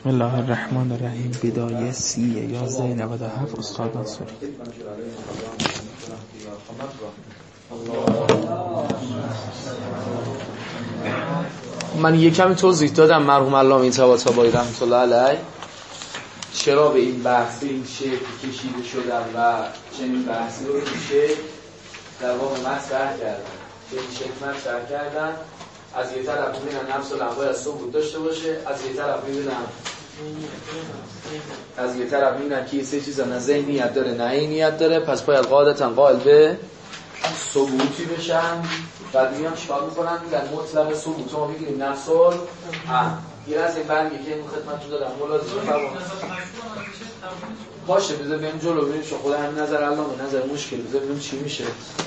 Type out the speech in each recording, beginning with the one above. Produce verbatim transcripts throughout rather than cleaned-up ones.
بسم الله الرحمن الرحیم. بدایه سی یازده نود و هفت استاد ناصری. من یک کمی توضیح دادم مرحوم علامه طباطبایی رحمت الله علیه چرا به این بحث به این شکل کشیده شدن و چنین بحثی رو میشه در واقع مطرح کردن، به این شکل مطرح کردن. از یه طرف میبینن نفس و لنبای از ثبوت داشته باشه، از یه طرف میبینن از یه طرف میبینن که یه سه چیزا نه ذهنیت داره نه عینیت داره، پس باید قاعدتاً قائل به ثبوتی بشن. بعد میان چیکار میکنن؟ میگن مطلق ثبوت ما میگیریم نفس و هم. یه از این برگه که این خدمتتون دادم ملاحظه فرمایید. باشه بذار بریم جلو ببینیم چون خود همین نظر علامه نظر مشکل، بذار ببینیم چی میشه.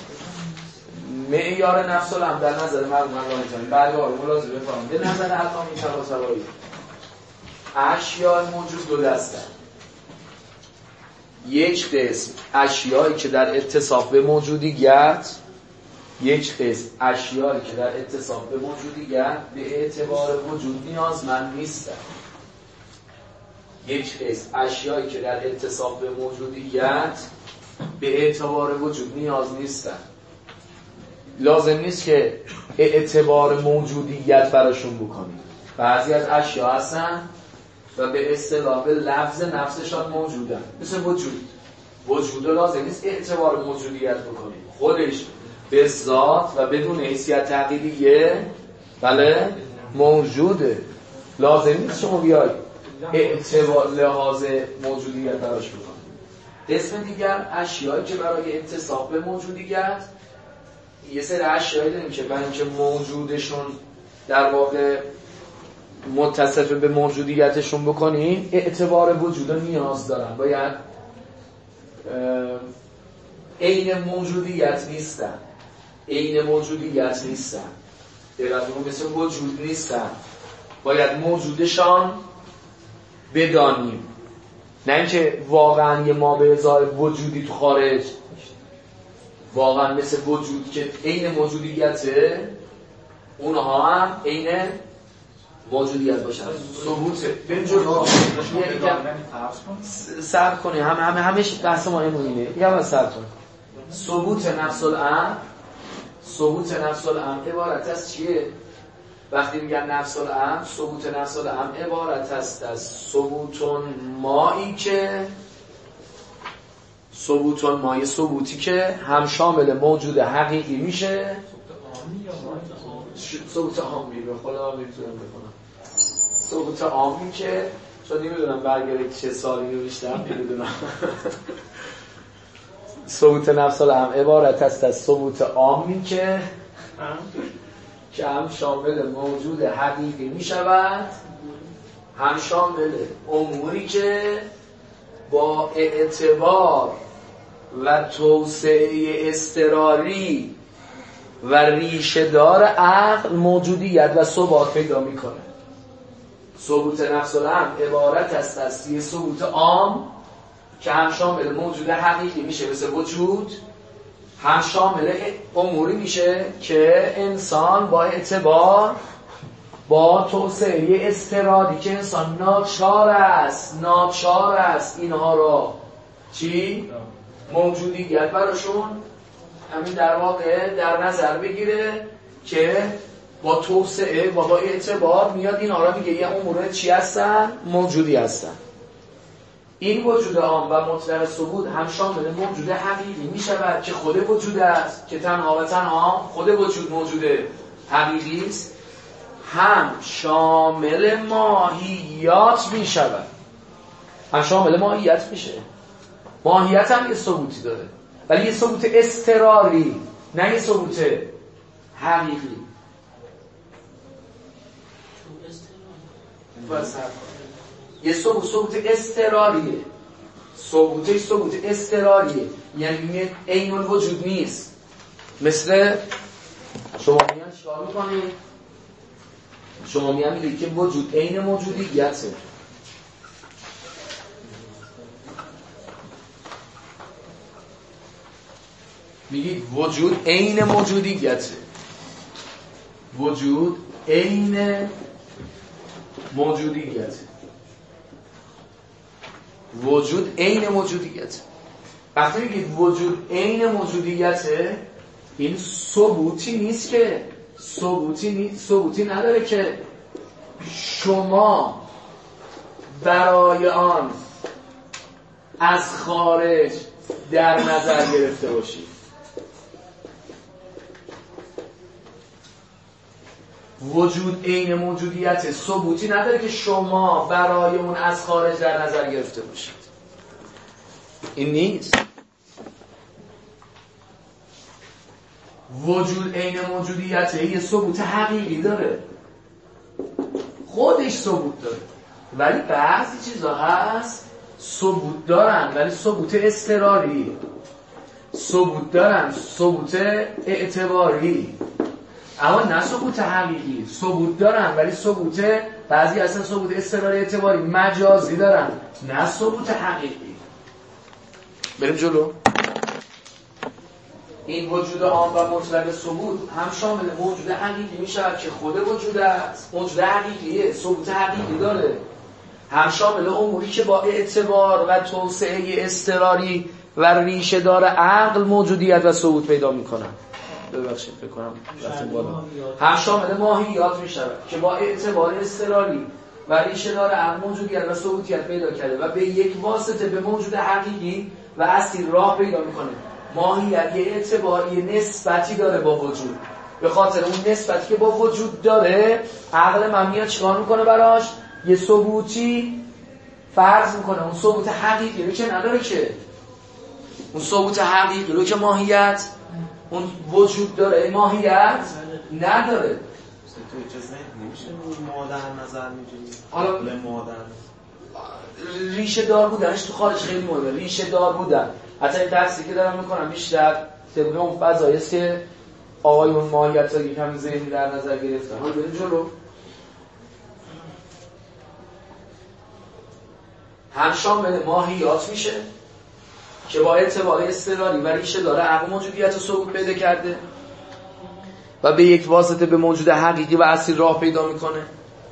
معیار نفس الامر در نظر مرحوم علامه جانی بعد آره ملاحظه بفرمایید. به نظر علامه طباطبایی اشیاء موجود دو دستن. یک قسم اشیایی که در اتصاف به موجودیت، یک قسم اشیایی که در اتصاف به موجودیت به اعتبار وجود نیازمند نیستن. یک قسم اشیایی که در اتصاف به موجودیت به اعتبار وجود نیاز نیستن. لازم نیست که اعتبار موجودیت براشون بکنید. بعضی از اشیا هستن و به اصطلاح به لفظ نفسشان موجودن، مثل وجود. وجود لازم نیست اعتبار موجودیت بکنید، خودش به ذات و بدون حیثیت عقیدیه بله موجوده. لازم نیست شما بیاید اعتبار لحاظ موجودیت براش بکنید. قسم دیگر اشیایی که برای اتصاف به موجودیت، یه سری اشیایی داریم که برای اینکه موجودشون در واقع متصف به موجودیتشون بکنیم اعتبار وجود نیاز دارن، باید عین موجودیت نیستن، عین موجودیت نیستن، دقیقاً مثل وجود نیستن، باید موجودشان بدانیم، نه اینکه واقعا یه ما به ازای وجودی تو خارج واقعا مثل وجود که عین موجودیته اونها هم عین موجودیت باشن. ثبوت بنجور صبر کنی همه همه همش بحث ما اینه. یه بار صبر کن. ثبوت نفس الامر، ثبوت نفس الامر عبارت از چیه؟ وقتی میگن نفس الامر، ثبوت نفس الامر عبارت است از ثبوت مایی که ثبوت مایی ثبوتی که هم شامل موجود حقیقی میشه. ثبوت عامی به خدا نمیتونم بکنم. ثبوت عامی که چون نمیدونم برگره چه سالی نوشتم نمیدونم. ثبوت نفس الامر عبارت است از ثبوت عامی که که هم شامل موجود حقیقی میشود، هم شامل اموری که با اعتبار و توسعه اضطراری و ریشه‌دار عقل موجودیت و ثبات پیدا میکنه. ثبوت نفس الامر عبارت است از یه ثبوت عام که هم شامل موجود حقیقی میشه مثل وجود، هم شامل اموری میشه که انسان با اعتبار با توسعه اضطراری که انسان ناچار است ناچار است اینها رو چی؟ موجودیت براشون همین در واقع در نظر بگیره که با توسعه و با اعتبار میاد این آرا میگه یه امور چی هستن؟ موجودی هستن. این وجود عام و مطلق ثبوت هم شامل موجود حقیقی میشود که خود وجود است، که تنها و تنها خود وجود موجود حقیقی است، هم شامل ماهیات میشود. هم شامل ماهیت میشه. ماهیت هم یه ثبوتی داره ولی یه ثبوت اضطراری، نه یه ثبوت حقیقی. یه ثبوت ثبوت اضطراریه. ثبوت ثبوت اضطراریه، یعنی عین الوجود نیست. مثل شما میان چیکار میکنید؟ شما میان میگید که وجود عین موجودیته. میگید وجود عین موجودیته. وجود عین موجودیت. وجود عین موجودیت. وقتی میگید وجود عین موجودیته، این ثبوتی نیست که ثبوتی نیست، ثبوتی نداره که شما برای آن از خارج در نظر گرفته باشید. وجود عین موجودیت ثبوتی نداره که شما برای اون از خارج در نظر گرفته باشید. این نیست. وجود عین موجودیت یه ثبوت حقیقی داره، خودش ثبوت داره، ولی بعضی چیزا هست ثبوت دارن ولی ثبوت اضطراری، ثبوت دارن ثبوت اعتباری، اما نه ثبوت حقیقی. ثبوت دارن ولی ثبوت، بعضی اصلا ثبوت اضطراری اعتباری مجازی دارن، نه ثبوت حقیقی. بریم جلو. این وجود عام و مطلق ثبوت هم شامل موجود حقیقی می شود که خود وجود است، موجود حقیقیه، ثبوت حقیقی داره، هم شامل اموری که با اعتبار و توسعه اضطراری و ریشه دار عقل موجودیت و ثبوت پیدا می کنن. ببخشید فکر کنم رفتیم بالا. هم شامل ماهیات می شود که با اعتبار اضطراری و ریشه دار عقل موجودیت و ثبوتیت پیدا کرده و به یک واسطه به موجود حقیقی و اصلی راه پیدا میکنه. ماهیت یه اعتباری نسبتی داره با وجود، به خاطر اون نسبتی که با وجود داره عقل من میاد چیکار میکنه براش؟ یه ثبوتی فرض میکنه. اون ثبوت حقیقی رو که نداره، که اون ثبوت حقیقی رو که ماهیت اون وجود داره ماهیت نداره. تو اجازه نمیشه مادر نظر میگیری؟ حالا مادر ریشه دار بودنش تو خارج خیلی مهمه. ریشه دار بودن، حتی این تحصیل که دارم میکنم بیشتر طبق اون فضایی است که آقایون ماهیت ها یکم ذهنی در نظر گرفتن. حالا بریم جلو. هم شامل ماهیات میشه که با اعتبار اضطراری و ریشه داره عقل موجودیت و ثبوت پیدا کرده و به یک واسطه به موجود حقیقی و اصلی راه پیدا میکنه.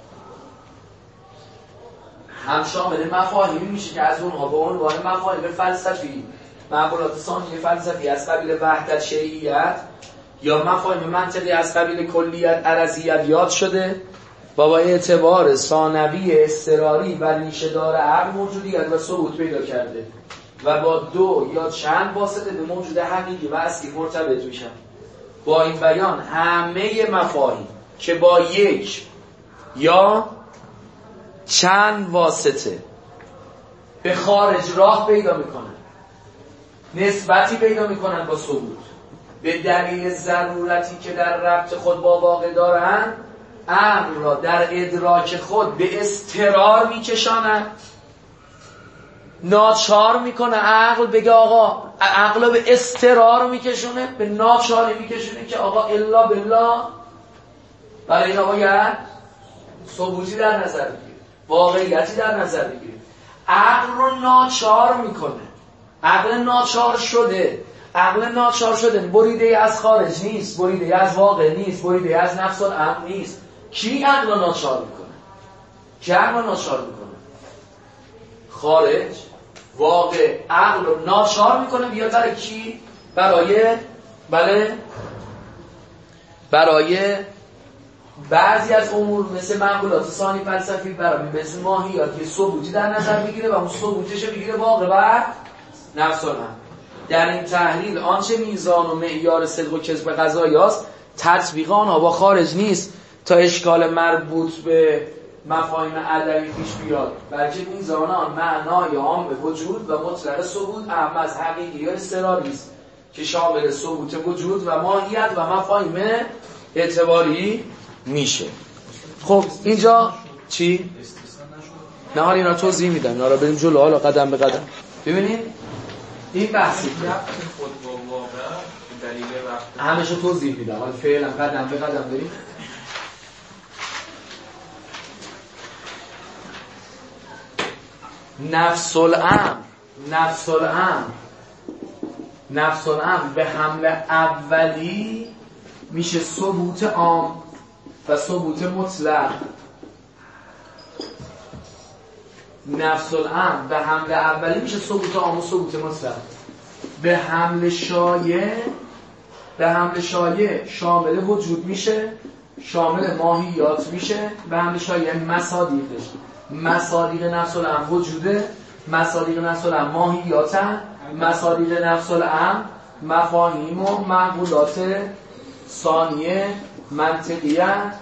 هم شامل مفاهیمی میشه که از اونها به عنوان مفاهیم فلسفی، معقولات ثانوی فلسفی از قبیل وحدت شیعیت یا مفاهیم منطقی از قبیل کلیت عرضیت یاد شده و با اعتبار ثانوی اضطراری و ریشه دار عقل موجودیت و ثبوت پیدا کرده و با دو یا چند واسطه به موجود حقیقی و اصلی مرتبط میشن. با این بیان همه مفاهیم که با یک یا چند واسطه به خارج راه پیدا میکنن، نسبتی پیدا میکنن با ثبوت، به دلیل ضرورتی که در ربط خود با واقع دارن، عقل را در ادراک خود به اضطرار میکشانن. ناچار میکنه عقل بگه آقا، عقل به اضطرار میکشونه، به ناچاری میکشونه که آقا الا بالله. برای اینا باید ثبوتی در نظر بگیریم، واقعیتی در نظر بگیریم. عقل رو ناچار میکنه، عقل ناچار شده، عقل ناچار شده بریده از خارج نیست، بریده از واقع نیست، بریده از نفس الامر نیست. کی عقل ناچار میکنه؟ کی عقل ناچار میکنه؟ خارج. واقع عقل رو ناچار میکنه بیاد برای کی؟ برای بله برای بعضی از امور مثل معقولات ثانی فلسفی، برای مثل ماهیات یه ثبوتی در نظر میگیره و اون ثبوتش رو میگیره واقع و نفس الامر. در این تحلیل آنچه میزان و معیار صدق و کذب قضایی است، تطبیق آنها با خارج نیست تا اشکال مربوط به مفاهیم ادبی پیش بیاد، بلکه میزان آن معنای عام به وجود و مطلق ثبوت اهم از حقیقی یا اضطراری است که شامل ثبوت وجود و ماهیت و مفاهیم اعتباری میشه. خب اینجا چی؟ نه حالا اینا توضیح میدم، اینا رو بریم جلو حالا قدم به قدم. ببینید این بحثی خود با واقع دلیل رفت همشو توضیح میدم، حالا فعلا قدم به قدم بریم. نفس الامر نفس الامر نفس الامر به حمله اولی میشه ثبوت عام و ثبوت مطلق. نفس الامر به حمل اولی میشه ثبوت عام و ثبوت مطلق. به حمل شایع به حمل شایع شامل وجود میشه، شامل ماهیات میشه. به حمل شایع مصادیقش مصادیق نفس الامر وجوده، مصادیق نفس الامر ماهیاتن، مصادیق نفس الامر مفاهیم و معقولات ثانیه منطقیه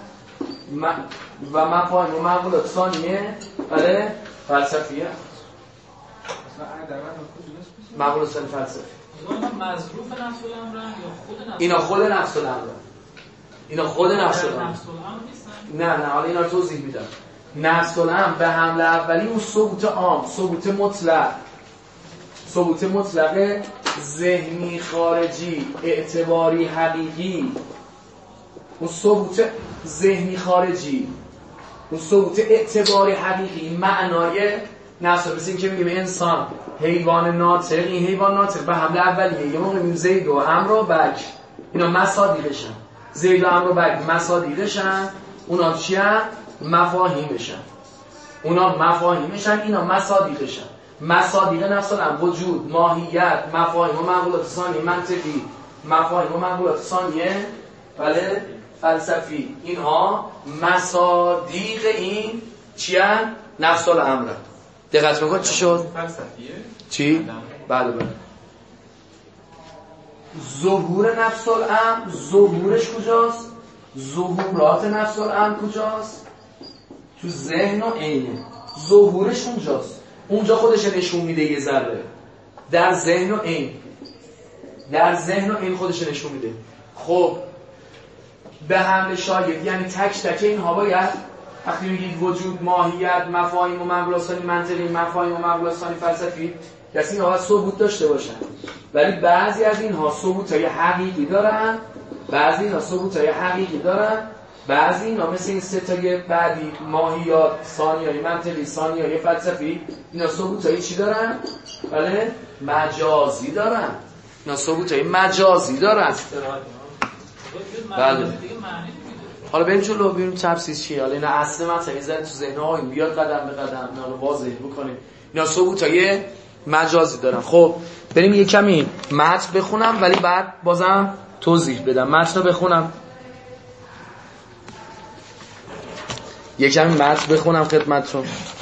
و مفاهیم و معقولات ثانیه بله فلسفیه. معقولات ثانیه فلسفی مظروف نفس الامر یا خود نفس؟ اینا خود نفس الامر، اینا خود نفس الامر نه نه حالا اینا رو توضیح میدم. نفس الامر به حمل اولی اون ثبوت عام، ثبوت مطلق، ثبوت مطلق ذهنی خارجی اعتباری حقیقی، اون ثبوت ذهنی خارجی، اون ثبوت اعتباری حقیقی معنای نفس. مثل این که میگیم انسان حیوان ناطق، این حیوان ناطق به حمل اولیه یه موقع میگیم زید و عمرو و بکر، اینا مصادیقشن. زید و عمرو و بکر مصادیقشن، اونا چی هن؟ مفاهیمشن. اونا مفاهیمشن، اینا مصادیقشن. مصادیق نفس الامر وجود، ماهیت، مفاهیم و معقولات ثانیه منطقی، مفاهیم و معقولات ثانیه بله فلسفی، اینها مصادیق این چی هن؟ نفس الامر. دقت میکنید چی شد؟ فلسفیه؟ چی؟ بله بله. ظهور نفس الامر، ظهورش کجاست؟ ظهورات نفس الامر کجاست؟ تو ذهن و عینه. ظهورش اونجاست، اونجا خودش نشون میده یه ذره. در ذهن و عین، در ذهن و عین خودش نشون میده. خب به حمل شایع یعنی تک تک اینها باید وقتی میگید وجود، ماهیت، مفاهیم و معقولات ثانی منطقی، مفاهیم و معقولات ثانی فلسفی، کسی اینها باید ثبوت داشته باشن. ولی بعضی از اینها ثبوتای حقیقی دارن، بعضی اینها ثبوتای حقیقی دارن، بعضی اینا مثل این سه تای بعدی ماهیات، ثانیه‌های منطقی، ثانیه‌های فلسفی، اینا ثبوتای چی دارن؟ بله مجازی دارن. اینا ثبوتای مجازی دارن. بله. حالا بریم جلو ببینیم تفسیر چیه. حالا اینا اصل مثلا زدن تو ذهن ها این بیاد قدم به قدم اینا رو واضح بکنیم. اینا ثبوتای مجازی دارن. خب بریم یه کمی متن بخونم ولی بعد بازم توضیح بدم. متن رو بخونم. یه کمی متن بخونم خدمتتون.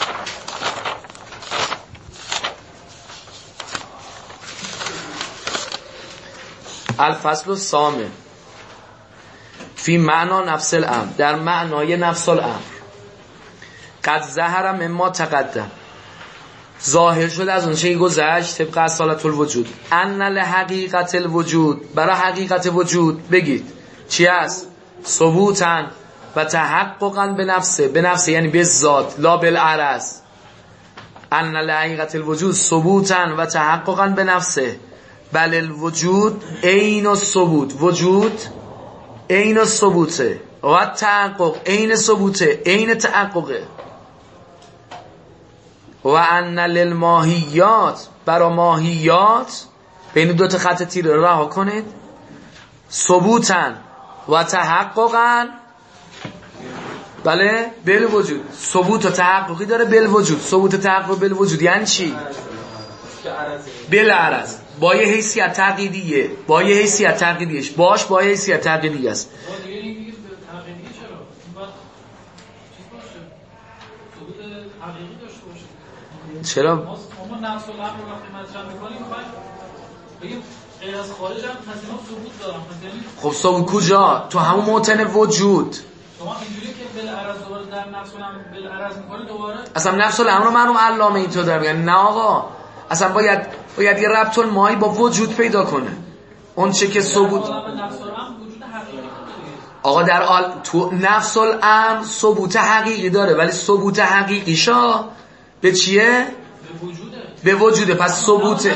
الفصل الثامن فی معنا نفس الامر، در معنای نفس الامر. قد ظهر مما تقدم، ظاهر شد از اون چیزی گذشت طبق اصالت الوجود. ان لحقیقت الوجود، برای حقیقت وجود بگید چی است؟ ثبوتن و تحققا به نفسه، به نفسه یعنی به ذات، لا بالعرض. ان لحقیقت الوجود ثبوتن و تحققا به نفسه، بل الوجود عین الثبوت، وجود عین الثبوته و تحقق عین ثبوته عین تحققه. و ان للماهیات، برای ماهیات بین دو تا خط تیر رها کنید، ثبوتن و تحققا بله بل وجود. ثبوت و تحققی داره بل وجود. ثبوت و تحقق بل وجود یعنی چی؟ بل عرض، با یه حیثیت تقییدیه، با یه حیثیت تقییدیش باش، با یه حیثیت تقییدی است. چرا؟ ما نفس الامر رو وقتی مطرح می‌کنیم می‌خوایم بگیم غیر از خارج هم مثلا ثبوت دارم. خب ثبوت کجا؟ تو همون موطن وجود. شما اینجوری که بالعرض دوباره در نفس الامر بالعرض می‌کنید دوباره اصلا نفس الامر رو منو علامه اینطور داره میگن. نه آقا، اصلا باید باید یه ربط المایی با وجود پیدا کنه. اون چه که ثبوت آقا در آل... تو نفس الامر ثبوت حقیقی داره، ولی ثبوت حقیقیشا به چیه؟ به وجوده. به وجوده. پس ثبوت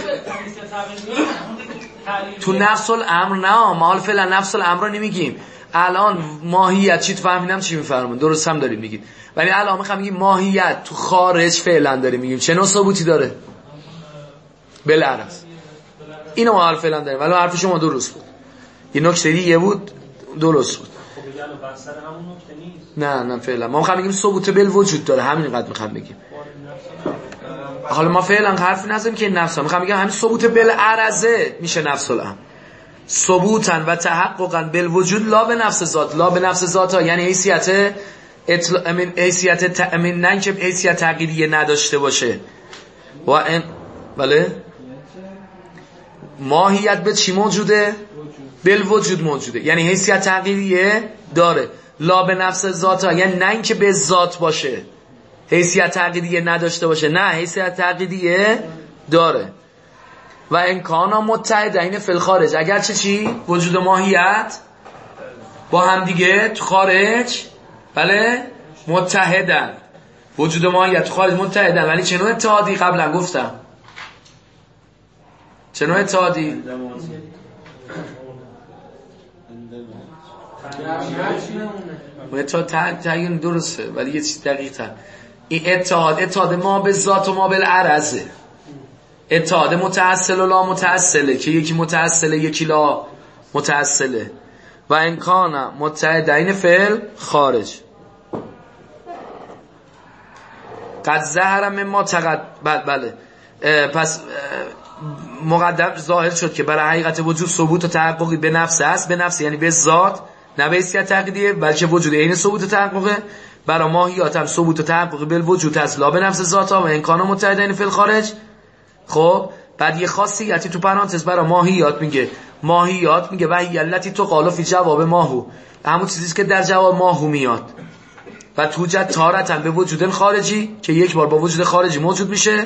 تو نفس الامر نه، ما حال فعلا نفس الامر رو نمیگیم. الان ماهیت چی تو فهمیدم چی میفرمون، درست هم داریم میگید، ولی الان میخوام میگیم ماهیت تو خارج فعلا داریم میگیم چه نوع ثبوتی داره؟ بالعرض. اینو ما حال فعلا داریم، ولی حرف شما درست بود. یه نکته دیگه بود درست بود. خب میگن بر سر همون نکته نیست. نه نه فعلا ما میخوام بگیم ثبوت بالوجود داره، همین قد میخوام بگیم. حالا ما فعلا حرفی نزدیم که نفس، میخوام بگم همین ثبوت بالعرضه میشه نفس الامر. ثبوتن و تحققا بالوجود لا به نفس ذات، لا به نفس ذات ها یعنی حیثیت اطلاع امین حیثیت ت... امین نه که حیثیت تغییریه نداشته باشه و ان بله ماهیت به چی موجوده؟ بالوجود موجوده، یعنی حیثیت تغییریه داره. لا به نفس ذات ها یعنی نه اینکه به ذات باشه حیثیت تغییریه نداشته باشه، نه حیثیت تغییریه داره. و امکانا متحدین فی الخارج، اگر چه چی وجود ماهیت با هم دیگه تو خارج بله متحدن، وجود ماهیت تو خارج متحدن، ولی چه نوع اتحادی؟ قبلا گفتم چه نوع اتحادی؟ اتحاد تعیین درسته ولی یه چیز دقیق تر. این اتحاد اتحاد ما به ذات و ما بالعرضه، اتحاد متأصل و لا متأصله که یکی متأصله یکی لا متأصله. و امکان متحدین فعل خارج قد ظهر مما تقد بله پس مقدم ظاهر شد که برای حقیقت وجود ثبوت و تحققی به نفس است، به نفس یعنی به ذات نه به حیثیت تقدیریه، بلکه وجود عین ثبوت و تحققه. برای ماهیات هم ثبوت و تحققی به وجود است لا به نفس ذات ها و امکان متحدین فعل خارج. خب بعد یه خاصیتی تو پرانتز برای ماهیات میگه، ماهیات میگه وحی التی تو قالو فی جواب ماهو، همون چیزی که در جواب ماهو میاد. و توجد تارتن به وجود خارجی که یک بار با وجود خارجی موجود میشه،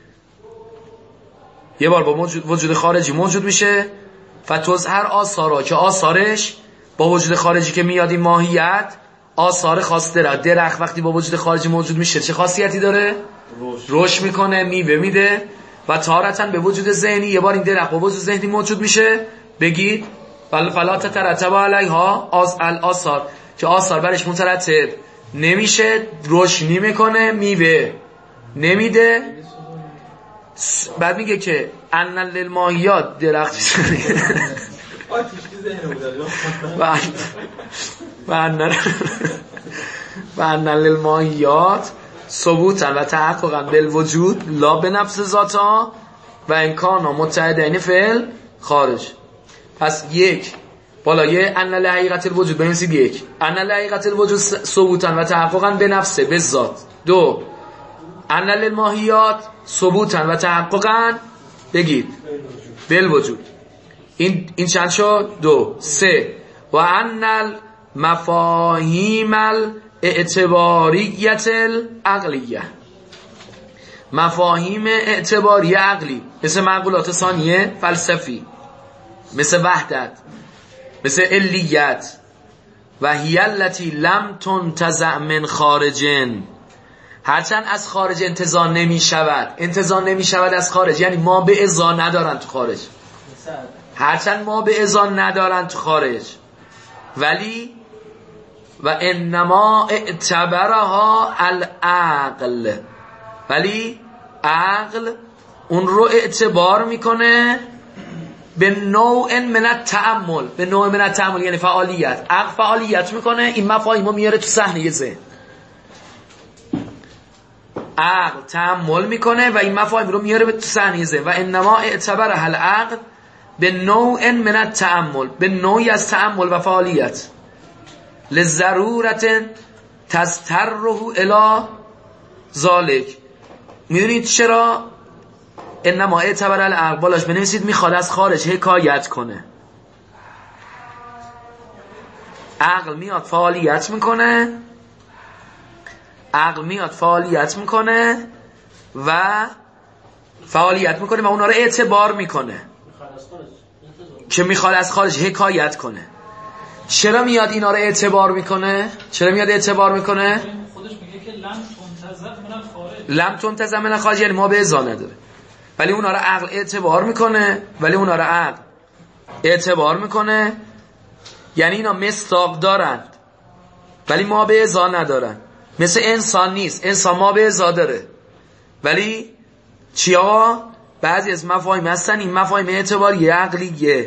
یه بار با وجود خارجی موجود میشه. فتظهر آثارا که آثارش با وجود خارجی که میاد این ماهیت آثار خاص داره. درخت وقتی با وجود خارجی موجود میشه چه خاصیتی داره؟ رشد میکنه، میوه میده. و تارتن به وجود ذهنی، یه بار این درخت با وجود ذهنی موجود میشه، بگید فلا تترتب علیها الاثار که آثار برش مترتب نمیشه، رشد نمیکنه، میوه نمیده. بعد میگه که ان للماهیات درخت و ان للماهیات ثبوتا و تحققا بالوجود لا به نفس ذاتا و امکانا متحدین فعل خارج. پس یک بالای ان لحقیقت الوجود بنویسید یک ان لحقیقت الوجود ثبوتا و تحققا به نفسه به ذات. دو ان للماهیات ثبوتا و تحققا بگید بالوجود. این این چند شد؟ دو. سه و ان المفاهیم اعتباریت العقلیه، مفاهیم اعتباری عقلی مثل معقولات ثانیه فلسفی، مثل وحدت، مثل علیت و هی التی لم تنتزع من خارجن، هرچند از خارج انتزاع نمی شود، انتزاع نمی شود از خارج یعنی ما به ازا ندارن تو خارج، هرچند ما به ازا ندارن تو خارج ولی و انما اعتبرها العقل، ولی عقل اون رو اعتبار میکنه به نوع من التأمل، به نوع من التأمل یعنی فعالیت. عقل فعالیت میکنه، این مفاهیم رو میاره تو صحنه ذهن. عقل تأمل میکنه و این مفاهیم رو میاره تو صحنه ذهن. و انما اعتبرها العقل به نوع من التأمل، به نوعی از تأمل و فعالیت. لضرورت تضطره الی ذالک. میدونید چرا؟ انما اعتبر العقل بالاش بنویسید میخواد از خارج حکایت کنه. عقل میاد فعالیت میکنه، عقل میاد فعالیت میکنه و فعالیت میکنه و اونا رو اعتبار میکنه که میخواد از خارج حکایت کنه. چرا میاد اینا رو اعتبار میکنه؟ چرا میاد اعتبار میکنه؟ خودش میگه که لم تنتزع من الخارج، لم تنتزع من الخارج یعنی ما به ازا نداره، ولی اونا رو عقل اعتبار میکنه، ولی اونا رو عقل اعتبار میکنه یعنی اینا مصداق دارن ولی ما به ازا ندارن. مثل انسان نیست، انسان ما به ازا داره ولی چیا؟ بعضی از مفاهیم هستن این مفاهیم اعتباری عقلیه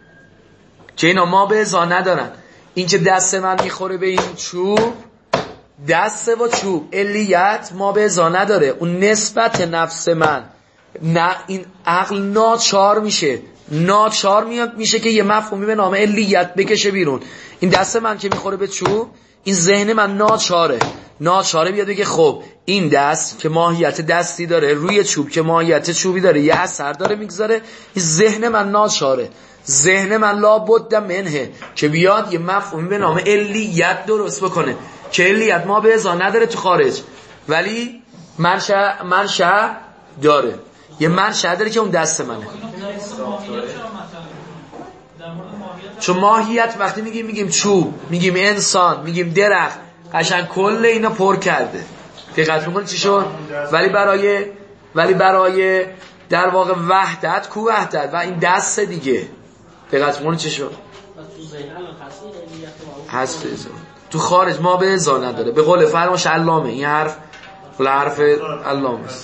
که اینا ما به ازا ندارن. این که دست من میخوره به این چوب دست و چوب علیت ما به ازا نداره، اون نسبت نفس من نه، این عقل ناچار میشه، ناچار میاد میشه که یه مفهومی به نام علیت بکشه بیرون. این دست من که میخوره به چوب، این ذهن من ناچاره ناچاره بیاد بگه خب این دست که ماهیت دستی داره روی چوب که ماهیت چوبی داره یه اثر داره میگذاره. این ذهن من ناچاره، ذهن من لابد منه که بیاد یه مفهومی به نام علیت درست بکنه که علیت ما به ازا نداره تو خارج، ولی منشأ منشأ داره، یه منشأ داره که اون دست منه. چون ماهیت وقتی میگیم میگیم چوب، میگیم انسان، میگیم درخت، قشنگ کل اینا پر کرده. دقت میکنی چی شد؟ ولی برای ولی برای در واقع وحدت کو وحدت و این دست دیگه. دقت میکنی چی شد؟ حذف ازا تو خارج ما به ازا نداره. به قول فرماش علامه، این حرف حرف علامه است.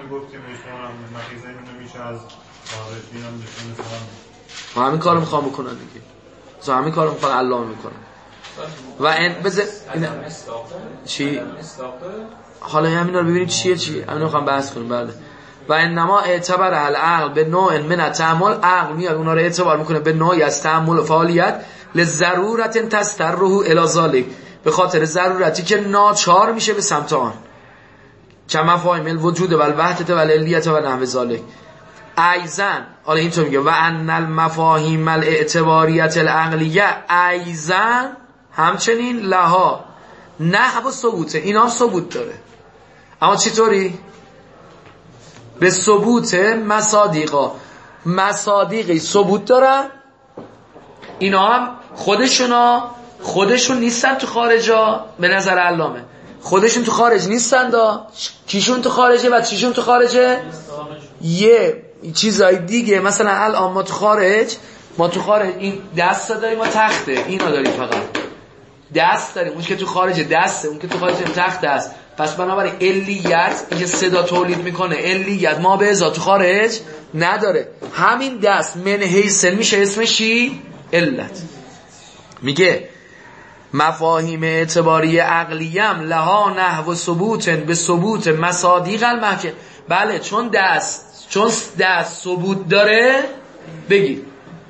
ما همین کارو میخوام بکنن دیگه، تو همین کارو میخوام علامه میکنن و این بذار چی حالا همینا رو ببینیم چیه چی همین رو میخوام بحث کنیم. بله و انما اعتبر العقل به نوع من التأمل، عقل میاد اونا رو اعتبار میکنه به نوعی از تأمل و فعالیت لضرورت تستره الی ذلک، به خاطر ضرورتی که ناچار میشه به سمت آن، کما فاهم الوجود و الوحدت و العلیت و نحو ذلک. ایزن حالا اینطور میگه و ان المفاهیم الاعتباریت العقلیه ایزن همچنین لها نحو ثبوت، اینا هم ثبوت داره، اما چطوری؟ به ثبوت مصادیقا، مصادیقی ثبوت دارن، اینا هم خودشونا خودشون نیستن تو خارجا به نظر علامه، خودشون تو خارج نیستن دا. کیشون تو خارجه و چیشون تو خارجه؟ یه چیزای دیگه. مثلا الان ما تو خارج ما تو خارج این دست داریم، ما تخته اینا داریم، فقط دست داریم، اون که تو خارج دسته، اون که تو خارج تخت است. پس بنابراین علیت این که صدا تولید میکنه، علیت ما به ازا تو خارج نداره. همین دست من حیث میشه اسمش چی؟ علت. میگه مفاهیم اعتباری عقلیم لها نحو ثبوت به ثبوت مصادیق المحکم. بله چون دست چون دست ثبوت داره بگید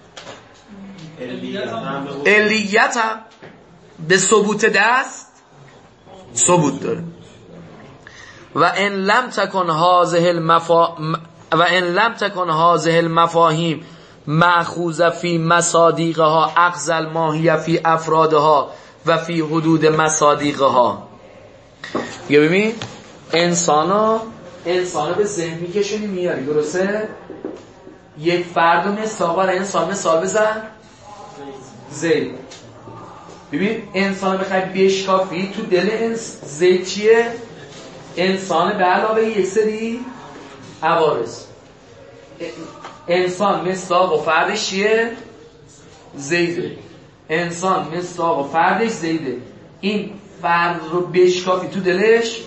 علیت هم به ثبوت دست ثبوت داره. و ان لم تکن هذه المفا و ان لم تکن هذه المفاهیم مأخوذه فی مصادیقها اخذ الماهیه فی افرادها و فی حدود مصادیقها. یا ببین انسانا انسانا به ذهن میکشونی میاری، درسته؟ یک فرد و مثاقا را انسان مثال بزن زید. ببین انسان بخوای بشکافی تو دل انس زید چیه؟ انسان به علاوه یک سری عوارض. انسان مصداق و فردش چیه؟ زیده. انسان مصداق و فردش زیده. این فرد رو بشکافی تو دلش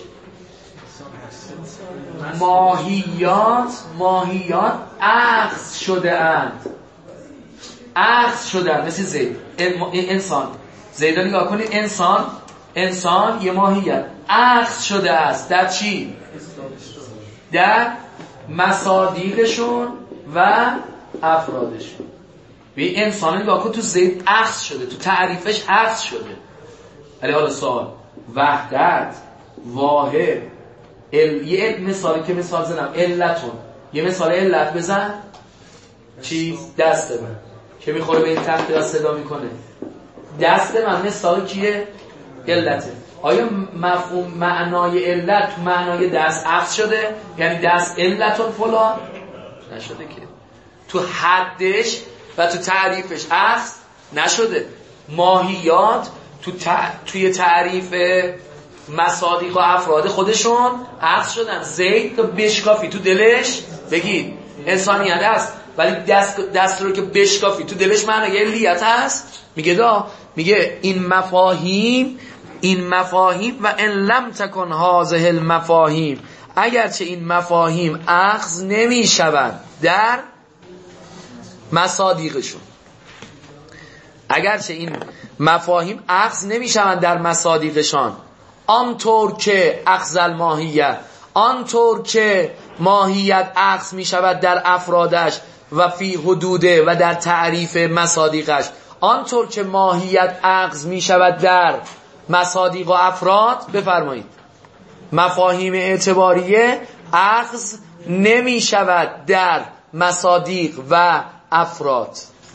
ماهیات ماهیات اخذ شده اند اخذ شده اند مثل زید. انسان زید رو نگاه کنید، انسان انسان یه ماهیت اخذ شده است در چی؟ در مصادیقشون و افرادشون. به انسان نگاه کن تو زید اخذ شده، تو تعریفش اخذ شده. ولی حالا سوال وحدت واحد ال... یه مثالی که مثال زنم علتون، یه مثال علت بزن چی؟ دست من که میخوره به این تخت را صدا میکنه، دست من مثال کیه؟ علته. آیا مفهوم معنای علت تو معنای دست اخذ شده؟ یعنی دست علتون فلان نشده که تو حدش و تو تعریفش اخذ نشده. ماهیات تو تع... توی تعریف مصادیق و افراد خودشون اخذ شدن. زید تو بشکافی تو دلش بگید انسانیت هست، ولی دست, دست رو که بشکافی تو دلش معنی علیت هست. میگه دا میگه این مفاهیم این مفاهیم و ان لم تکن هذه المفاهیم، اگرچه این مفاهیم اخذ نمی شوند در مصادیقشون، اگرچه این مفاهیم اخذ نمی شوند در مصادیقشان، آنطور که اخذ الماهیت، آنطور که ماهیت اخذ می شود در افرادش و فی حدوده و در تعریف مصادیقش، آنطور که ماهیت اخذ می شود در مصادیق و افراد. بفرمایید مفاهیم اعتباریه اخذ نمی شود در مصادیق و افراد.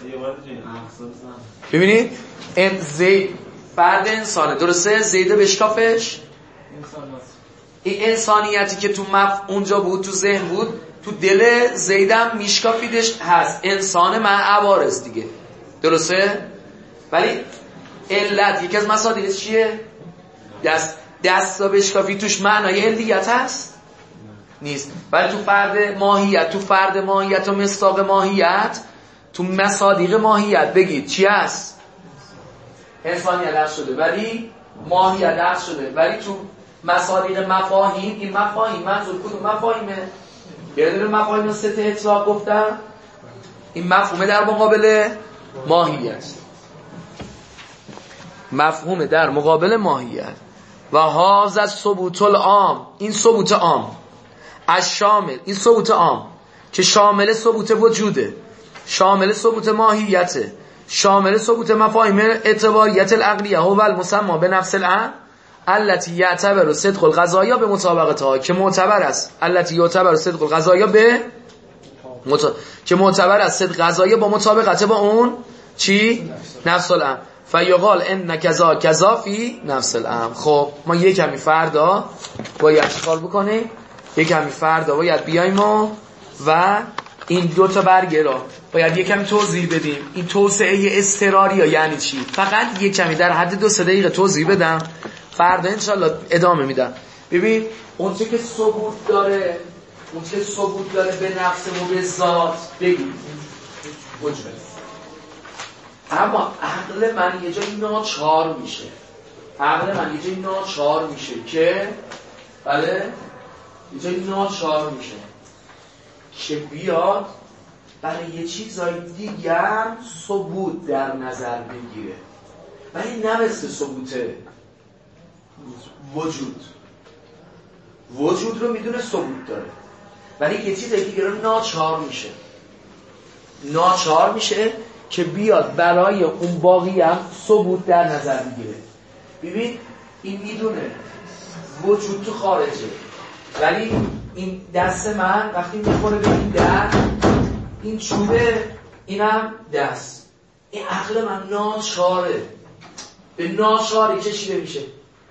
ببینید این زید فرد انسانه، درسته؟ زیده بشکافش این انسانیتی که تو مف اونجا بود، تو ذهن بود، تو دل زیدم میشکافیدش هست، انسان مع عوارض دیگه، درسته؟ ولی علت یکی از مصادیقش چیه؟ دست دستا بشکافی توش معنای علیت هست؟ نیست. ولی تو فرد ماهیت، تو فرد ماهیت و مصداق ماهیت، تو مصادیق ماهیت بگید چی هست؟ انسانیت هست شده ولی ماهیت هست شده. ولی تو مصادیق مفاهیم، این مفاهیم منظور کدوم مفاهیمه؟ یه دونه مفاهیم ست اطلاق گفتم، این مفهومه در مقابل ماهیت، مفهومه در مقابل ماهیت. و هاذا ثبوت العام، این ثبوت عام از شامل، این ثبوت عام که شامل ثبوت وجوده، شامل ثبوت ماهیته، شامل ثبوت مفاهیم اعتباریت العقلیه هو المسمى به نفس العام التي یعتبر صدق القضایا به مطابقتها، که معتبر است التي یعتبر صدق القضایا به مط... که معتبر است صدق قضایا با مطابقت با اون چی؟ نفس العام. فیقال ان کذا کذا فی نفس العام. خب ما یک کمی فردا باید چیکار بکنیم؟ یک کمی فردا باید بیایم و, و این دو تا برگه را باید یک کمی توضیح بدیم. این توسعه اضطراری ها یعنی چی؟ فقط یک کمی در حد دو سه دقیقه توضیح بدم، فردا انشالله ادامه میدم. ببین اون چه که ثبوت داره، اون چه ثبوت داره به نفس و به ذات بگید وجود، اما عقل من یه جایی ناچار میشه، عقل من یه جایی ناچار میشه که بله یه جایی ناچار میشه که بیاد برای یه چیزای دیگر ثبوت در نظر بگیره، ولی نه مثل ثبوت وجود. وجود رو میدونه ثبوت داره، ولی یه چیز دیگه رو ناچار میشه، ناچار میشه که بیاد برای اون باقی هم ثبوت در نظر بگیره. ببین این میدونه وجود تو خارجه، ولی این دست من وقتی میخوره به این دست، این چوبه، اینم دست، این عقل من ناچاره، به ناچاری کشیده میشه.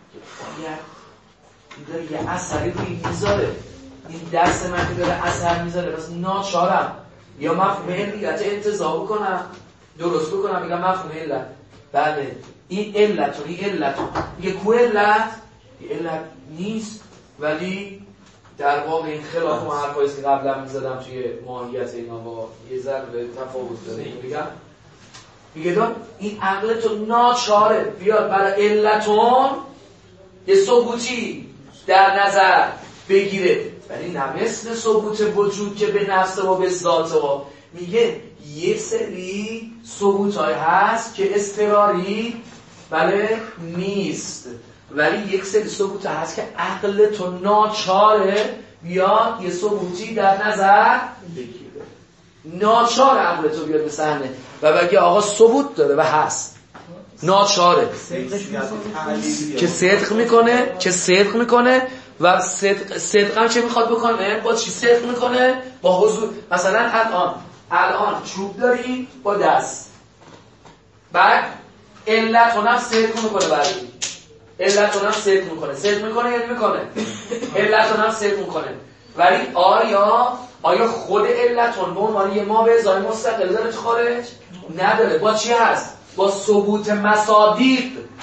این داره یه اثری روی میذاره، این دست من که داره اثر میذاره، بس ناچارم یا مفهوم علت انتزاع بکنم، درست بکنم، میگم مفهوم علت. بله این علت و این علت میگه کو علت؟ این علت نیست، ولی در واقع این خلاف اون حرفایی که قبلا میزدم توی ماهیت اینا با یه ذره تفاوت داره. میگم میگه دار این عقل تو ناچاره بیاد برای علتون یه ثبوتی در نظر بگیره، ولی نه مثل ثبوت وجود که به نفس و به ذات و میگه یه سری ثبوت‌های هست که اضطراری بله نیست، ولی یک سری ثبوت هست که عقل تو ناچاره بیاد یه ثبوتی در نظر بگیره، ناچار عقل تو بیاد به صحنه و بگه آقا ثبوت داره و هست، ناچاره که صدق میکنه، که صدق میکنه و صدق صدق هم چه میخواد بکنه؟ با چی صدق میکنه؟ با حضور. مثلا الان الان چوب داری با دست، بعد علت اونم صدق میکنه، بعد علت اونم صدق میکنه، صدق میکنه یا نمیکنه؟ علت اونم صدق میکنه، ولی آیا آیا خود علت اون به عنوان یه ما به ازای مستقل داره تو خارج؟ نداره. با چی هست؟ با ثبوت مصادیق،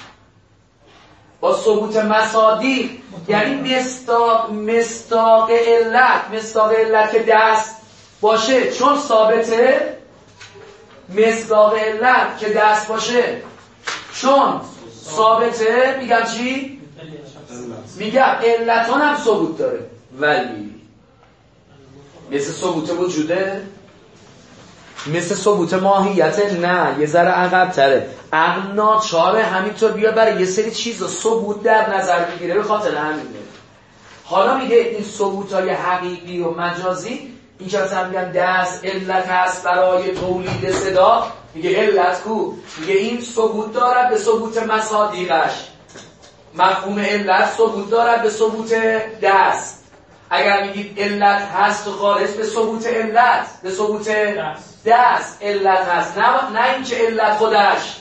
با ثبوت مصادیق، یعنی مصداق مصداق علت، مصداق علت که دست باشه چون ثابته، مصداق علت که دست باشه چون ثابته، میگم چی؟ میگم علتون هم ثبوت داره، ولی مثل ثبوت وجوده مثل ثبوت ماهیت نه، یه ذره عقب تره. عقل ناچاره همینطور بیا برای یه سری چیزا ثبوت در نظر بگیره، به خاطر همینه. حالا میگه این ثبوت‌های حقیقی و مجازی، این که مثلا میگن دست علت هست برای تولید صدا، میگه علت کو؟ میگه این ثبوت دارد به ثبوت مصادیقش. مفهوم علت ثبوت دارد به ثبوت دست. اگر میگید علت هست و خارج، به ثبوت علت، به ثبوت دست, دست. علت هست، نه نه اینکه علت خودش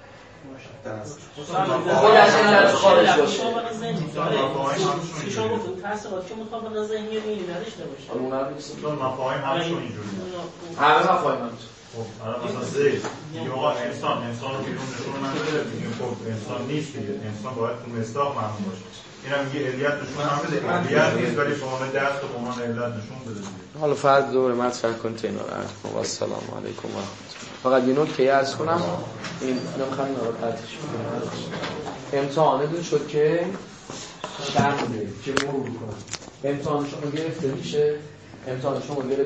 خودش علت خارج باشه. شما گفتید تاثیرات که مطابق ذهنی میلی نداشته باشه. اون هم نیست. چون مفاهیم همشون اینجوریه. همه مفاهیم همشون. خب الان مثلا زید میگه آقا انسان انسان رو بیرون نشون نمیده، میگه خب انسان نیست دیگه، انسان باید تو مصداق معلوم باشه. اینم میگه علیت نشون هم بده، علیت نیست ولی به عنوان دست و به عنوان علت نشون بده. حالا فرض دوره مطرح کنید اینا رو. السلام علیکم و رحمت الله. فقط یه نکته عرض کنم، این نمیخوام اینا رو قطعش کنم. امتحانتون شد که شرمه که مرور کنم. امتحان شما گرفته میشه، امتحان شما گرفته